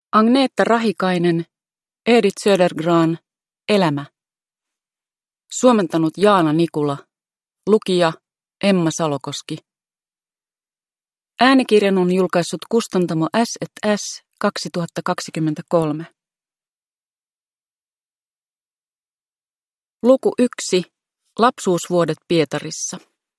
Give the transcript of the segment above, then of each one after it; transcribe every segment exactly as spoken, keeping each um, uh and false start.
Agneetta Rahikainen, Edith Södergran, Elämä. Suomentanut Jaana Nikula, lukija Emma Salokoski. Äänikirjan on julkaissut kustantamo S and S kaksituhattakaksikymmentäkolme. Luku yksi. Lapsuusvuodet Pietarissa.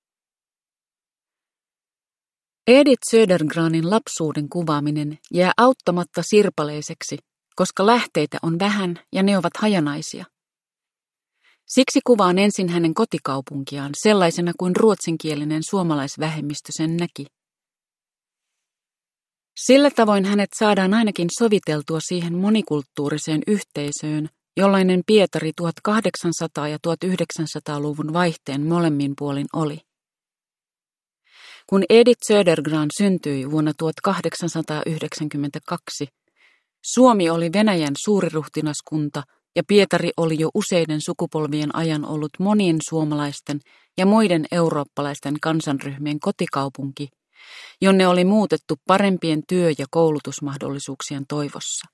Edith Södergranin lapsuuden kuvaaminen jää auttamatta sirpaleiseksi, koska lähteitä on vähän ja ne ovat hajanaisia. Siksi kuvaan ensin hänen kotikaupunkiaan sellaisena kuin ruotsinkielinen suomalaisvähemmistö sen näki. Sillä tavoin hänet saadaan ainakin soviteltua siihen monikulttuuriseen yhteisöön, jollainen Pietari tuhatkahdeksansataa- ja tuhatyhdeksänsataaluvun vaihteen molemmin puolin oli. Kun Edith Södergran syntyi vuonna tuhatkahdeksansataayhdeksänkymmentäkaksi, Suomi oli Venäjän suuriruhtinaskunta ja Pietari oli jo useiden sukupolvien ajan ollut monien suomalaisten ja muiden eurooppalaisten kansanryhmien kotikaupunki, jonne oli muutettu parempien työ- ja koulutusmahdollisuuksien toivossa.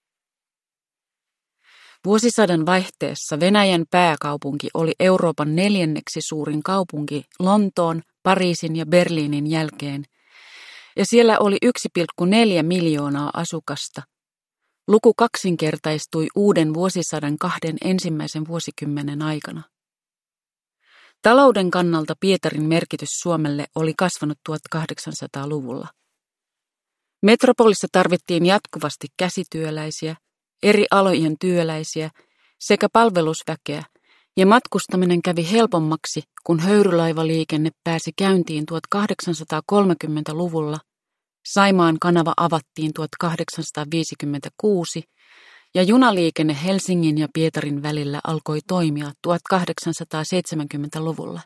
Vuosisadan vaihteessa Venäjän pääkaupunki oli Euroopan neljänneksi suurin kaupunki Lontoon, Pariisin ja Berliinin jälkeen, ja siellä oli yksi pilkku neljä miljoonaa asukasta. Luku kaksinkertaistui uuden vuosisadan kahden ensimmäisen vuosikymmenen aikana. Talouden kannalta Pietarin merkitys Suomelle oli kasvanut tuhatkahdeksansataaluvulla. Metropolissa tarvittiin jatkuvasti käsityöläisiä, eri alojen työläisiä sekä palvelusväkeä, ja matkustaminen kävi helpommaksi, kun höyrylaivaliikenne pääsi käyntiin tuhatkahdeksansataakolmekymmentäluvulla, Saimaan kanava avattiin tuhatkahdeksansataaviisikymmentäkuusi ja junaliikenne Helsingin ja Pietarin välillä alkoi toimia tuhatkahdeksansataaseitsemänkymmentäluvulla.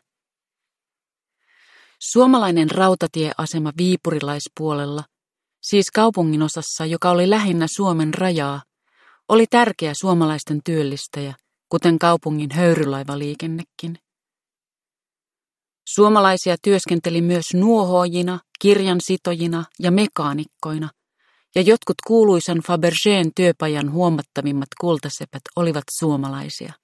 Suomalainen rautatieasema viipurilaispuolella, siis kaupunginosassa, joka oli lähinnä Suomen rajaa, oli tärkeä suomalaisten työllistäjä, kuten kaupungin höyrylaivaliikennekin. Suomalaisia työskenteli myös nuohoojina, kirjansitojina ja mekaanikkoina, ja jotkut kuuluisan Fabergén työpajan huomattavimmat kultasepät olivat suomalaisia.